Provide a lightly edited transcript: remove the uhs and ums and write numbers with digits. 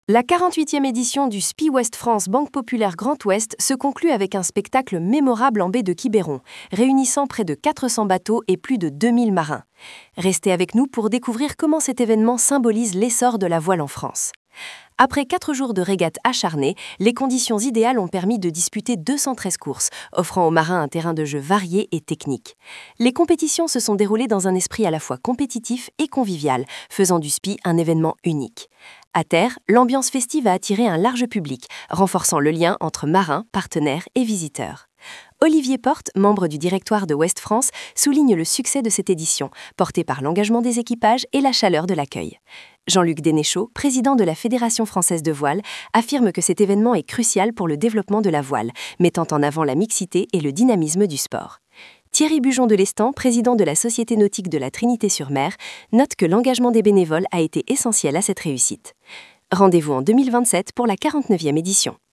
La 48e édition du SPI Ouest France Banque Populaire Grand Ouest se conclut avec un spectacle mémorable en baie de Quiberon, réunissant près de 400 bateaux et plus de 2000 marins. Restez avec nous pour découvrir comment cet événement symbolise l'essor de la voile en France. Après 4 jours de régate acharnée, les conditions idéales ont permis de disputer 213 courses, offrant aux marins un terrain de jeu varié et technique. Les compétitions se sont déroulées dans un esprit à la fois compétitif et convivial, faisant du SPI un événement unique. À terre, l'ambiance festive a attiré un large public, renforçant le lien entre marins, partenaires et visiteurs. Olivier Porte, membre du directoire de Ouest France, souligne le succès de cette édition, portée par l'engagement des équipages et la chaleur de l'accueil. Jean-Luc Dénéchaud, président de la Fédération française de voile, affirme que cet événement est crucial pour le développement de la voile, mettant en avant la mixité et le dynamisme du sport. Thierry Bujon de l'Estan, président de la Société nautique de la Trinité-sur-Mer, note que l'engagement des bénévoles a été essentiel à cette réussite. Rendez-vous en 2027 pour la 49e édition.